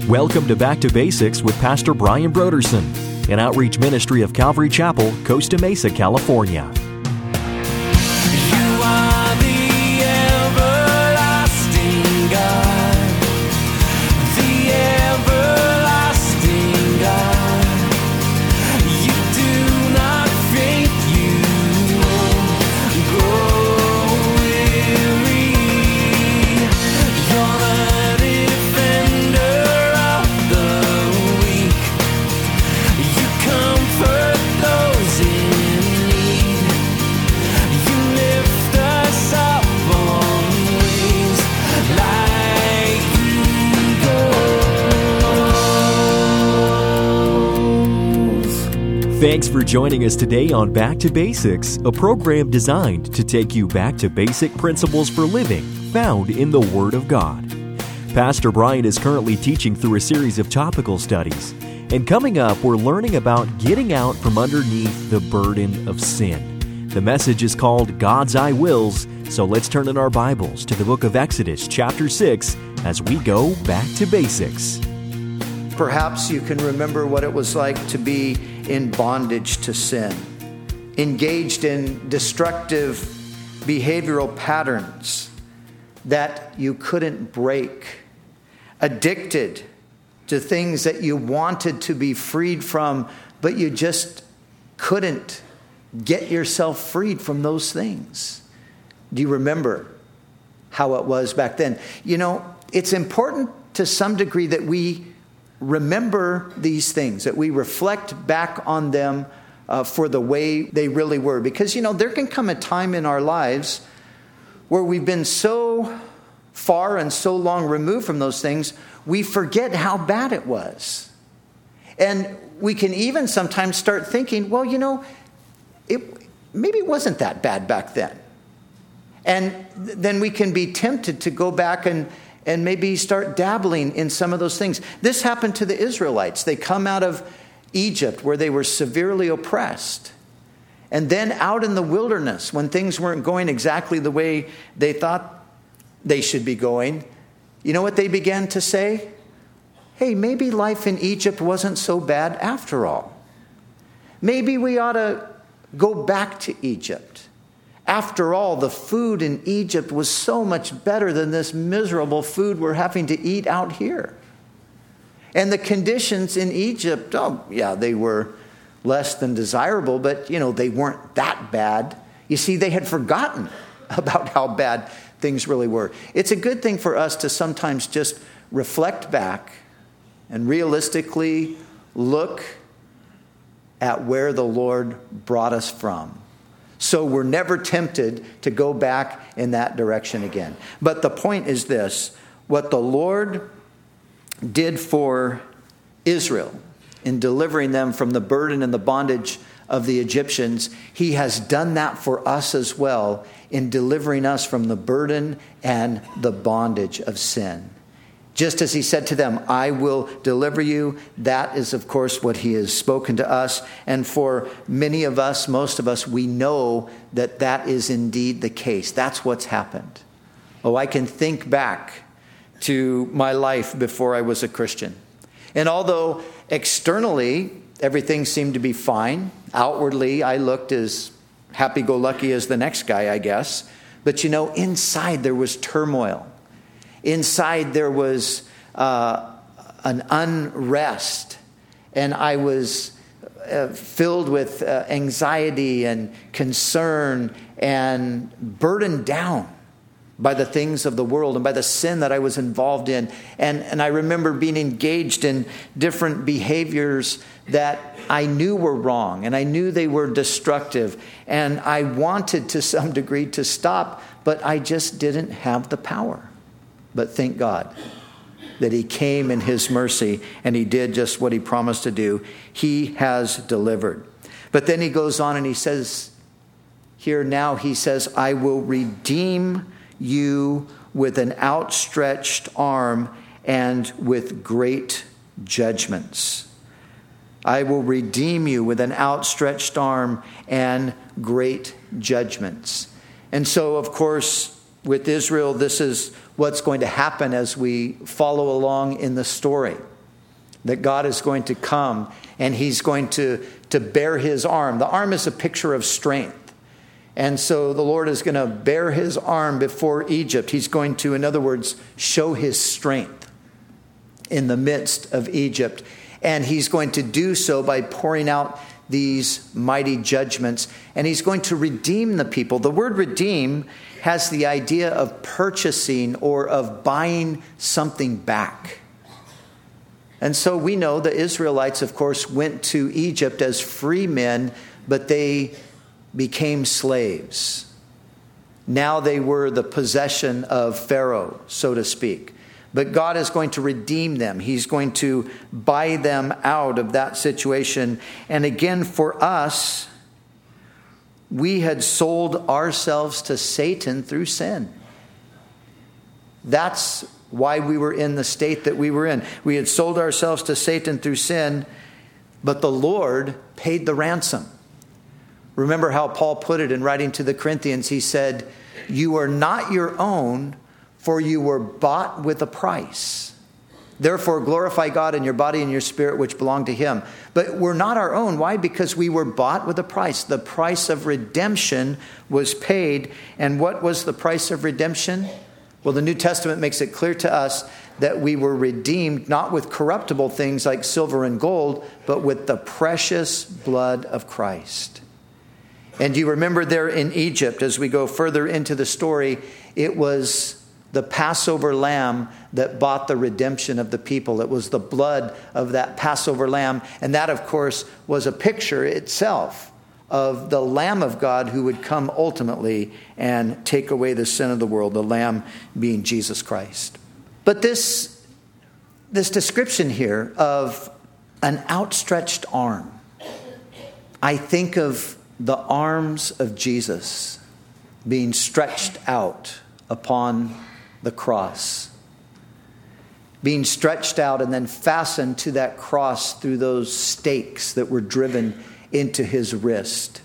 Welcome to Back to Basics with Pastor Brian Broderson, an outreach ministry of Calvary Chapel, Costa Mesa, California. You are the everlasting God, the everlasting God. You do not faint, you won't grow weary. You're the defender of the weak. You comfort those in need. You lift us up on wings like eagles. Thanks for joining us today on Back to Basics, a program designed to take you back to basic principles for living found in the Word of God. Pastor Brian is currently teaching through a series of topical studies, and coming up, we're learning about getting out from underneath the burden of sin. The message is called God's I Wills, so let's turn in our Bibles to the book of Exodus, chapter 6, as we go back to basics. Perhaps you can remember what it was like to be in bondage to sin, engaged in destructive behavioral patterns that you couldn't break, addicted to things that you wanted to be freed from, but you just couldn't get yourself freed from those things. Do you remember how it was back then? You know, it's important to some degree that we remember these things, that we reflect back on them for the way they really were. Because, you know, there can come a time in our lives where we've been so far and so long removed from those things, we forget how bad it was. And we can even sometimes start thinking, well, you know, maybe it wasn't that bad back then. And then we can be tempted to go back and maybe start dabbling in some of those things. This happened to the Israelites. They come out of Egypt where they were severely oppressed. And then out in the wilderness, when things weren't going exactly the way they thought they should be going, you know what they began to say? Hey, maybe life in Egypt wasn't so bad after all. Maybe we ought to go back to Egypt. After all, the food in Egypt was so much better than this miserable food we're having to eat out here. And the conditions in Egypt, oh yeah, they were less than desirable, but you know, they weren't that bad. You see, they had forgotten about how bad things really were. It's a good thing for us to sometimes just reflect back and realistically look at where the Lord brought us from, so we're never tempted to go back in that direction again. But the point is this: what the Lord did for Israel in delivering them from the burden and the bondage of the Egyptians, He has done that for us as well in delivering us from the burden and the bondage of sin. Just as He said to them, I will deliver you. That is, of course, what He has spoken to us. And for many of us, most of us, we know that that is indeed the case. That's what's happened. Oh, I can think back to my life before I was a Christian. And although externally everything seemed to be fine, outwardly I looked as happy-go-lucky as the next guy, I guess. But you know, inside there was turmoil. Inside there was an unrest, and I was filled with anxiety and concern and burdened down by the things of the world and by the sin that I was involved in. And I remember being engaged in different behaviors that I knew were wrong, and I knew they were destructive, and I wanted to some degree to stop, but I just didn't have the power. But thank God that He came in His mercy and He did just what He promised to do. He has delivered. But then He goes on and He says, here now He says, I will redeem you with an outstretched arm and with great judgments. I will redeem you with an outstretched arm and great judgments. And so, of course, with Israel, this is what's going to happen as we follow along in the story. that God is going to come and he's going to bear his arm. The arm is a picture of strength. And so the Lord is going to bear his arm before Egypt. He's going to, in other words, show his strength in the midst of Egypt. And he's going to do so by pouring out these mighty judgments. And he's going to redeem the people. The word redeem has the idea of purchasing or of buying something back. And so we know the Israelites, of course, went to Egypt as free men, but they became slaves. Now they were the possession of Pharaoh, so to speak. But God is going to redeem them. He's going to buy them out of that situation. And again, for us, we had sold ourselves to Satan through sin. That's why we were in the state that we were in. We had sold ourselves to Satan through sin, but the Lord paid the ransom. Remember how Paul put it in writing to the Corinthians. He said, "You are not your own, for you were bought with a price. Therefore glorify God in your body and your spirit, which belong to him." But we're not our own. Why? Because we were bought with a price. The price of redemption was paid. And what was the price of redemption? Well, the New Testament makes it clear to us that we were redeemed not with corruptible things like silver and gold, but with the precious blood of Christ. And you remember there in Egypt, as we go further into the story, it was the Passover lamb that bought the redemption of the people. It was the blood of that Passover lamb. And that, of course, was a picture itself of the Lamb of God who would come ultimately and take away the sin of the world, the Lamb being Jesus Christ. But this description here of an outstretched arm, I think of the arms of Jesus being stretched out upon the cross, being stretched out and then fastened to that cross through those stakes that were driven into his wrist.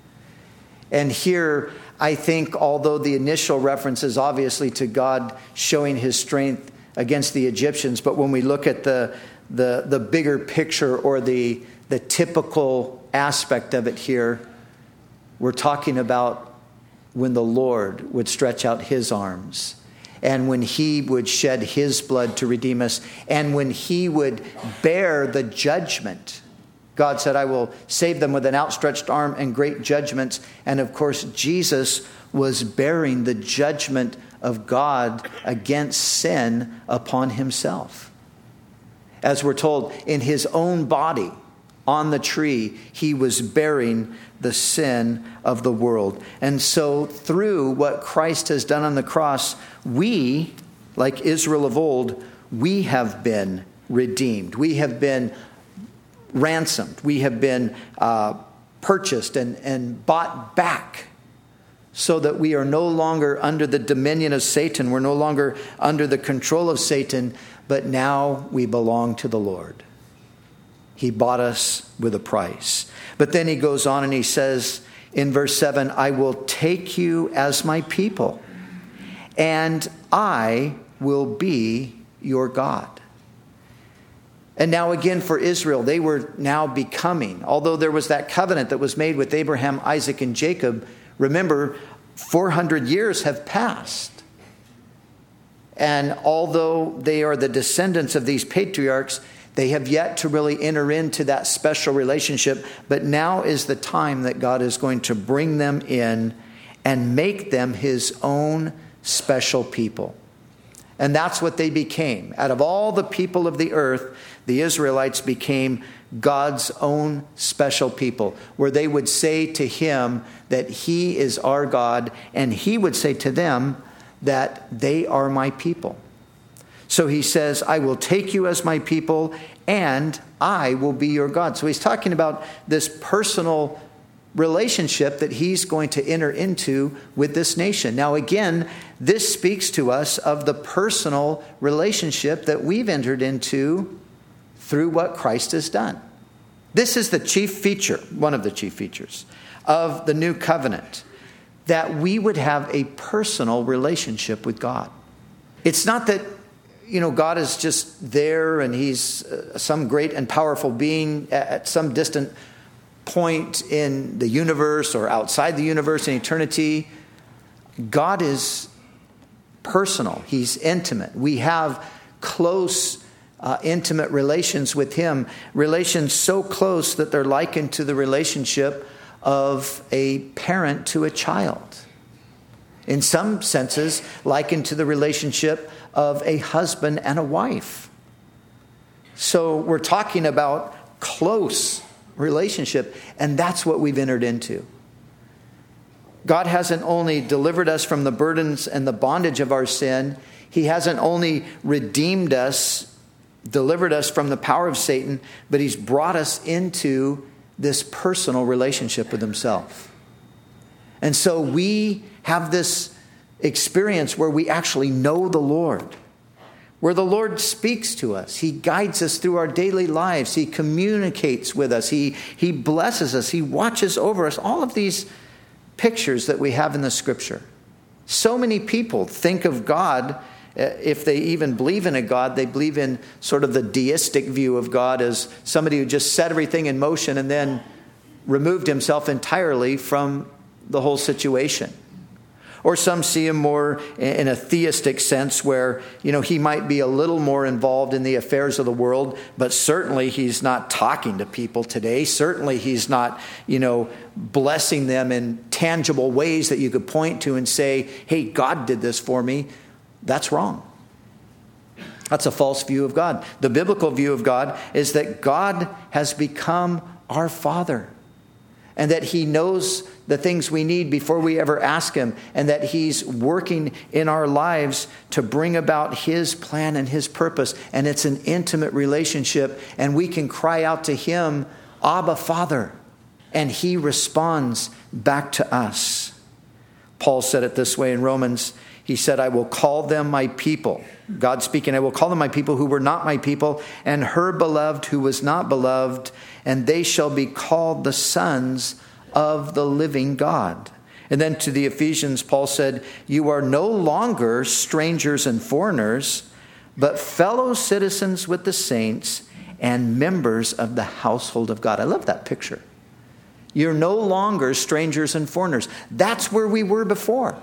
And here, I think, although the initial reference is obviously to God showing his strength against the Egyptians, but when we look at the bigger picture or the typical aspect of it here, we're talking about when the Lord would stretch out his arms, and when he would shed his blood to redeem us, and when he would bear the judgment. God said, "I will save them with an outstretched arm and great judgments." And of course, Jesus was bearing the judgment of God against sin upon himself. As we're told, in his own body on the tree, he was bearing the sin of the world. And so through what Christ has done on the cross, we, like Israel of old, we have been redeemed. We have been ransomed. We have been purchased and bought back, so that we are no longer under the dominion of Satan. We're no longer under the control of Satan, but now we belong to the Lord. He bought us with a price. But then he goes on and he says in verse 7, "I will take you as my people, and I will be your God." And now again for Israel, they were now becoming, although there was that covenant that was made with Abraham, Isaac, and Jacob, remember, 400 years have passed. And although they are the descendants of these patriarchs, they have yet to really enter into that special relationship. But now is the time that God is going to bring them in and make them his own special people. And that's what they became. Out of all the people of the earth, the Israelites became God's own special people, where they would say to him that he is our God, and he would say to them that they are my people. So he says, "I will take you as my people, and I will be your God." So he's talking about this personal relationship that he's going to enter into with this nation. Now again, this speaks to us of the personal relationship that we've entered into through what Christ has done. This is the chief feature, one of the chief features of the new covenant, that we would have a personal relationship with God. It's not that God is just there and he's some great and powerful being at some distant point in the universe or outside the universe in eternity. God is personal. He's intimate. We have close, intimate relations with him, relations so close that they're likened to the relationship of a parent to a child. In some senses, likened to the relationship of a husband and a wife. So we're talking about close relationship, and that's what we've entered into. God hasn't only delivered us from the burdens and the bondage of our sin, he hasn't only redeemed us, delivered us from the power of Satan, but he's brought us into this personal relationship with himself. And so we have this experience where we actually know the Lord, where the Lord speaks to us. He guides us through our daily lives. He communicates with us. He blesses us. He watches over us. All of these pictures that we have in the Scripture. So many people think of God, if they even believe in a God, they believe in sort of the deistic view of God as somebody who just set everything in motion and then removed himself entirely from the whole situation. Or some see him more in a theistic sense where, he might be a little more involved in the affairs of the world, but certainly he's not talking to people today. Certainly he's not, blessing them in tangible ways that you could point to and say, hey, God did this for me. That's wrong. That's a false view of God. The biblical view of God is that God has become our Father, and that he knows the things we need before we ever ask him, and that he's working in our lives to bring about his plan and his purpose. And it's an intimate relationship, and we can cry out to him, Abba, Father, and he responds back to us. Paul said it this way in Romans. He said, I will call them my people. God speaking, I will call them my people who were not my people, and her beloved who was not beloved, and they shall be called the sons of the living God. And then to the Ephesians, Paul said, you are no longer strangers and foreigners, but fellow citizens with the saints and members of the household of God. I love that picture. You're no longer strangers and foreigners. That's where we were before.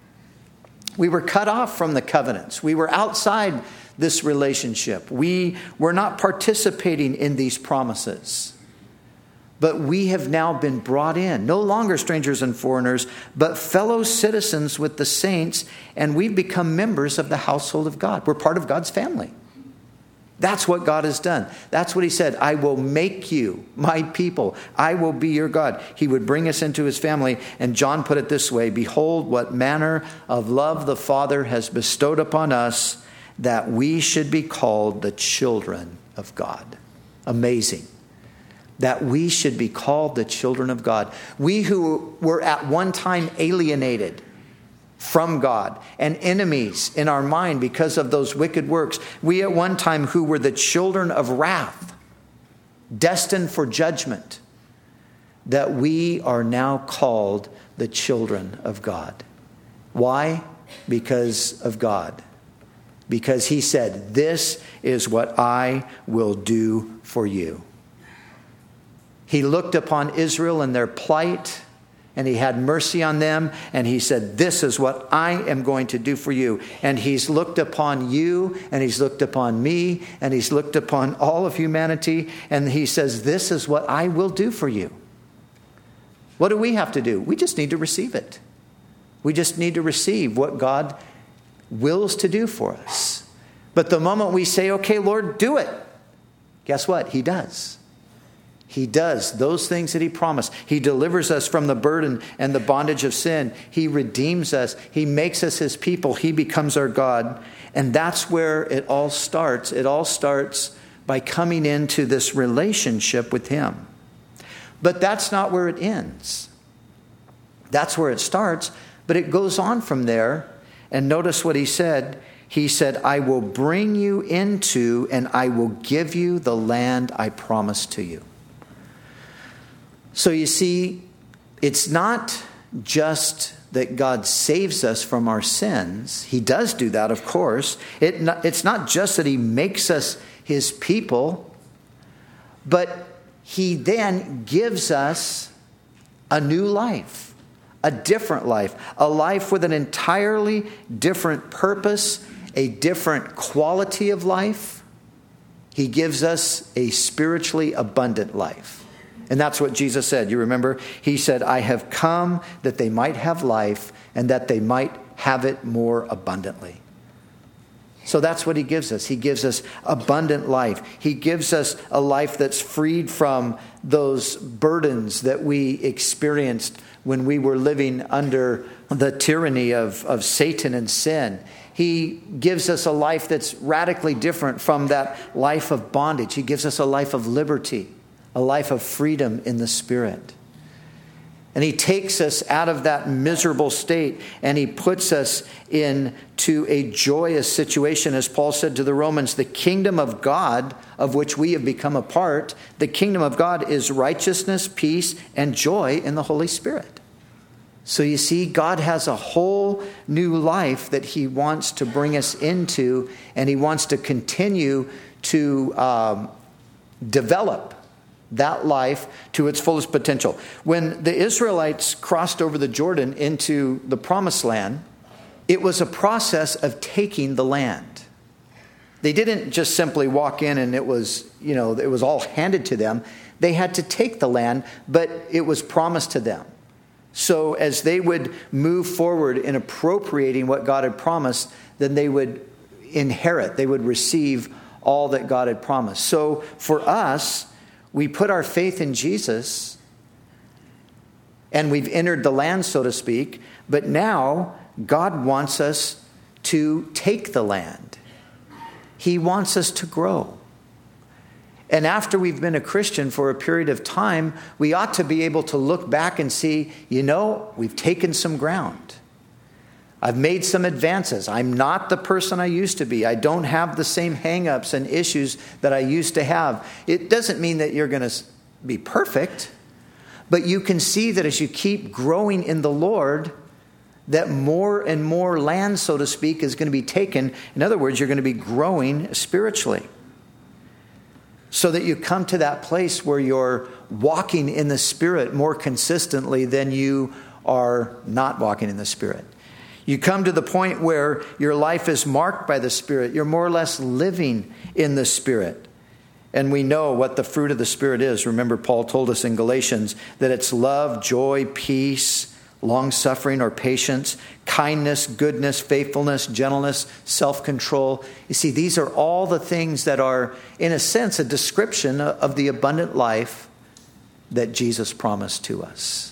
We were cut off from the covenants. We were outside this relationship. We were not participating in these promises. But we have now been brought in, no longer strangers and foreigners, but fellow citizens with the saints, and we've become members of the household of God. We're part of God's family. That's what God has done. That's what he said. I will make you my people. I will be your God. He would bring us into his family. And John put it this way, behold, what manner of love the Father has bestowed upon us, that we should be called the children of God. Amazing. That we should be called the children of God. We who were at one time alienated from God and enemies in our mind because of those wicked works. We at one time who were the children of wrath, destined for judgment, that we are now called the children of God. Why? Because of God. Because he said, this is what I will do for you. He looked upon Israel and their plight, and he had mercy on them, and he said, this is what I am going to do for you. And he's looked upon you, and he's looked upon me, and he's looked upon all of humanity, and he says, this is what I will do for you. What do we have to do? We just need to receive it. We just need to receive what God wills to do for us. But the moment we say, okay, Lord, do it, guess what? He does. He does those things that he promised. He delivers us from the burden and the bondage of sin. He redeems us. He makes us his people. He becomes our God. And that's where it all starts. It all starts by coming into this relationship with him. But that's not where it ends. That's where it starts, but it goes on from there. And notice what he said. He said, I will bring you into and I will give you the land I promised to you. So you see, it's not just that God saves us from our sins. He does do that, of course. It's not just that he makes us his people, but he then gives us a new life, a different life, a life with an entirely different purpose, a different quality of life. He gives us a spiritually abundant life. And that's what Jesus said. You remember? He said, I have come that they might have life and that they might have it more abundantly. So that's what he gives us. He gives us abundant life. He gives us a life that's freed from those burdens that we experienced when we were living under the tyranny of Satan and sin. He gives us a life that's radically different from that life of bondage. He gives us a life of liberty, a life of freedom in the Spirit. And he takes us out of that miserable state and he puts us into a joyous situation. As Paul said to the Romans, the kingdom of God, of which we have become a part, the kingdom of God is righteousness, peace, and joy in the Holy Spirit. So you see, God has a whole new life that he wants to bring us into, and he wants to continue to develop that life to its fullest potential. When the Israelites crossed over the Jordan into the promised land, it was a process of taking the land. They didn't just simply walk in and it was all handed to them. They had to take the land, but it was promised to them. So as they would move forward in appropriating what God had promised, then they would inherit, they would receive all that God had promised. So for us, we put our faith in Jesus and we've entered the land, so to speak, but now God wants us to take the land. He wants us to grow. And after we've been a Christian for a period of time, we ought to be able to look back and see, we've taken some ground. I've made some advances. I'm not the person I used to be. I don't have the same hang-ups and issues that I used to have. It doesn't mean that you're going to be perfect, but you can see that as you keep growing in the Lord, that more and more land, so to speak, is going to be taken. In other words, you're going to be growing spiritually. So that you come to that place where you're walking in the Spirit more consistently than you are not walking in the Spirit. You come to the point where your life is marked by the Spirit. You're more or less living in the Spirit. And we know what the fruit of the Spirit is. Remember, Paul told us in Galatians that it's love, joy, peace, long-suffering or patience, kindness, goodness, faithfulness, gentleness, self-control. You see, these are all the things that are, in a sense, a description of the abundant life that Jesus promised to us.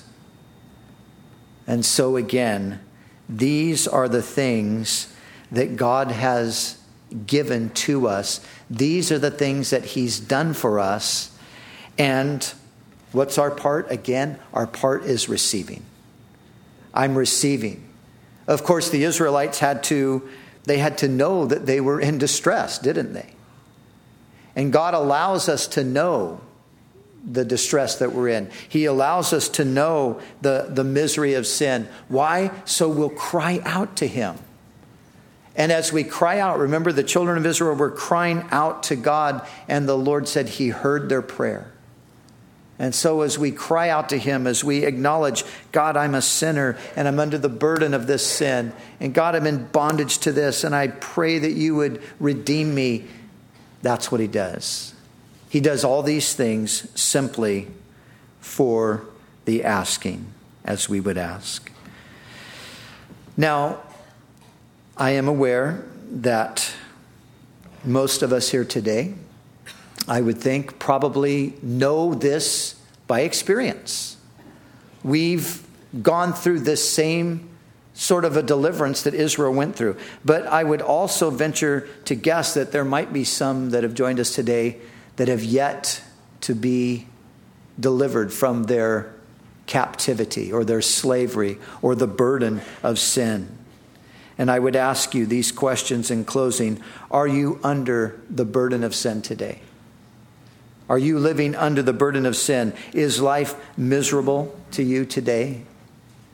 And so again, these are the things that God has given to us. These are the things that he's done for us. And what's our part? Again, our part is receiving. I'm receiving. Of course, the Israelites had to know that they were in distress, didn't they? And God allows us to know the distress that we're in. He allows us to know the misery of sin. Why? So we'll cry out to him. And as we cry out, remember the children of Israel were crying out to God, and the Lord said he heard their prayer. And so as we cry out to him, as we acknowledge, God, I'm a sinner and I'm under the burden of this sin. And God, I'm in bondage to this and I pray that you would redeem me. That's what he does. He does all these things simply for the asking, as we would ask. Now, I am aware that most of us here today, I would think, probably know this by experience. We've gone through this same sort of a deliverance that Israel went through. But I would also venture to guess that there might be some that have joined us today that have yet to be delivered from their captivity or their slavery or the burden of sin. And I would ask you these questions in closing. Are you under the burden of sin today? Are you living under the burden of sin? Is life miserable to you today?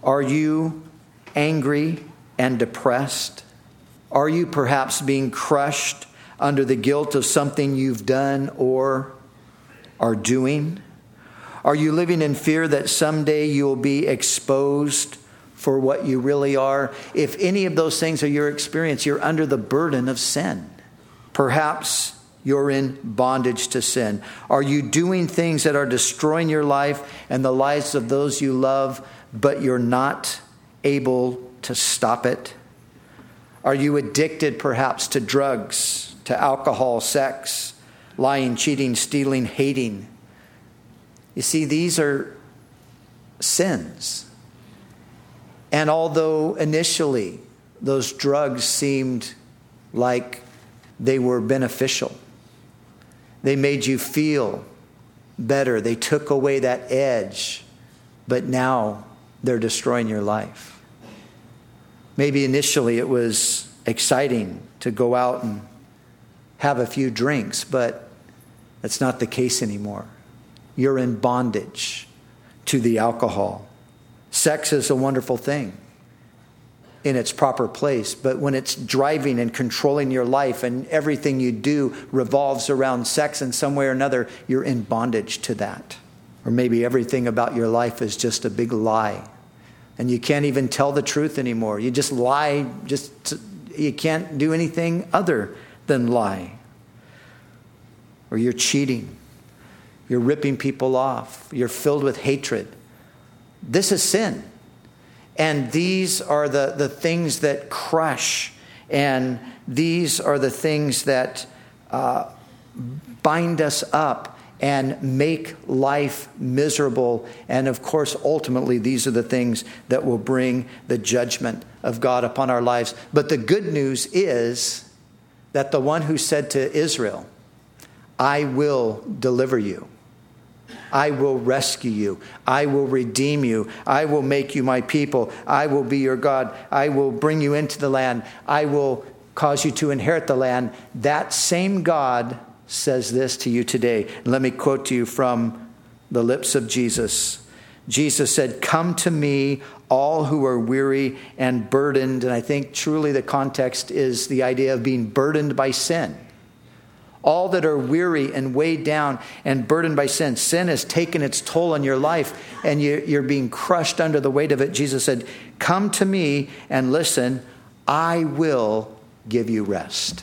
Are you angry and depressed? Are you perhaps being crushed under the guilt of something you've done or are doing? Are you living in fear that someday you'll be exposed for what you really are? If any of those things are your experience, you're under the burden of sin. Perhaps you're in bondage to sin. Are you doing things that are destroying your life and the lives of those you love, but you're not able to stop it? Are you addicted perhaps to drugs, to alcohol, sex, lying, cheating, stealing, hating? You see, these are sins. And although initially those drugs seemed like they were beneficial, they made you feel better, they took away that edge, but now they're destroying your life. Maybe initially it was exciting to go out and have a few drinks, but that's not the case anymore. You're in bondage to the alcohol. Sex is a wonderful thing in its proper place, but when it's driving and controlling your life and everything you do revolves around sex in some way or another, you're in bondage to that. Or maybe everything about your life is just a big lie, and you can't even tell the truth anymore. You just lie, you can't do anything other than lie. Or you're cheating. You're ripping people off. You're filled with hatred. This is sin. And these are the things that crush. And these are the things that bind us up and make life miserable. And of course, ultimately, these are the things that will bring the judgment of God upon our lives. But the good news is that the one who said to Israel, I will deliver you. I will rescue you. I will redeem you. I will make you my people. I will be your God. I will bring you into the land. I will cause you to inherit the land. That same God says this to you today. Let me quote to you from the lips of Jesus. Jesus said, come to me, all who are weary and burdened. And I think truly the context is the idea of being burdened by sin. All that are weary and weighed down and burdened by sin. Sin has taken its toll on your life and you're being crushed under the weight of it. Jesus said, come to me and listen, I will give you rest.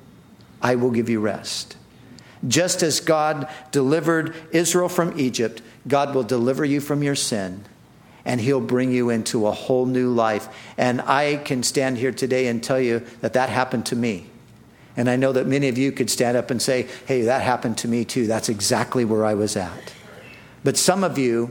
I will give you rest. Just as God delivered Israel from Egypt, God will deliver you from your sin and he'll bring you into a whole new life. And I can stand here today and tell you that happened to me. And I know that many of you could stand up and say, hey, that happened to me too. That's exactly where I was at. But some of you,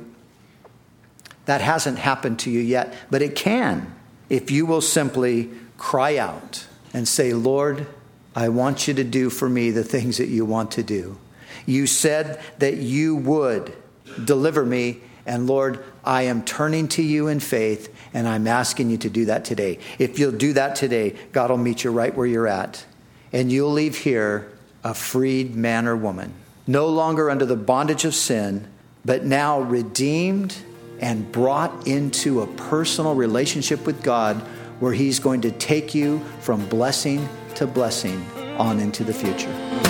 that hasn't happened to you yet. But it can if you will simply cry out and say, Lord, I want you to do for me the things that you want to do. You said that you would deliver me. And Lord, I am turning to you in faith. And I'm asking you to do that today. If you'll do that today, God will meet you right where you're at. And you'll leave here a freed man or woman, no longer under the bondage of sin, but now redeemed and brought into a personal relationship with God where he's going to take you from blessing to blessing on into the future.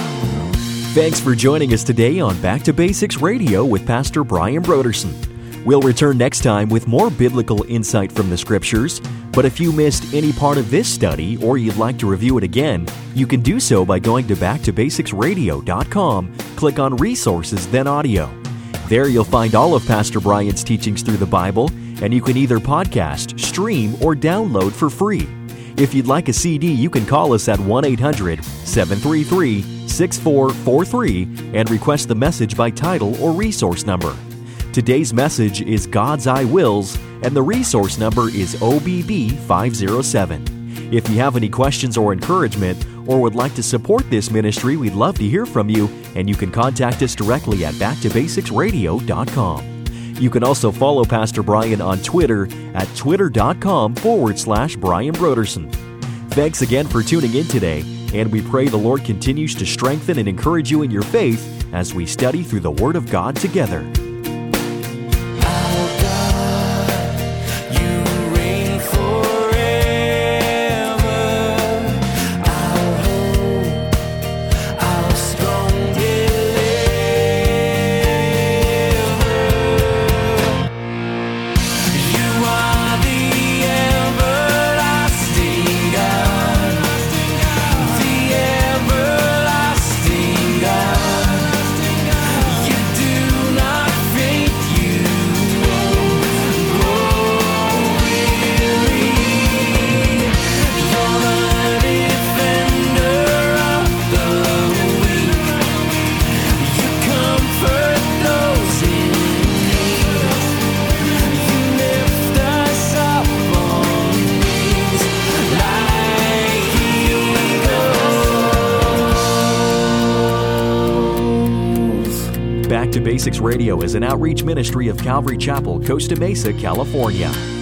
Thanks for joining us today on Back to Basics Radio with Pastor Brian Brodersen. We'll return next time with more biblical insight from the Scriptures. But if you missed any part of this study or you'd like to review it again, you can do so by going to backtobasicsradio.com, click on Resources, then Audio. There you'll find all of Pastor Brian's teachings through the Bible, and you can either podcast, stream, or download for free. If you'd like a CD, you can call us at 1-800-733-6443 and request the message by title or resource number. Today's message is God's I Wills, and the resource number is OBB 507. If you have any questions or encouragement, or would like to support this ministry, we'd love to hear from you, and you can contact us directly at backtobasicsradio.com. You can also follow Pastor Brian on Twitter at twitter.com/Brian Brodersen. Thanks again for tuning in today, and we pray the Lord continues to strengthen and encourage you in your faith as we study through the Word of God together. You Back to Basics Radio is an outreach ministry of Calvary Chapel, Costa Mesa, California.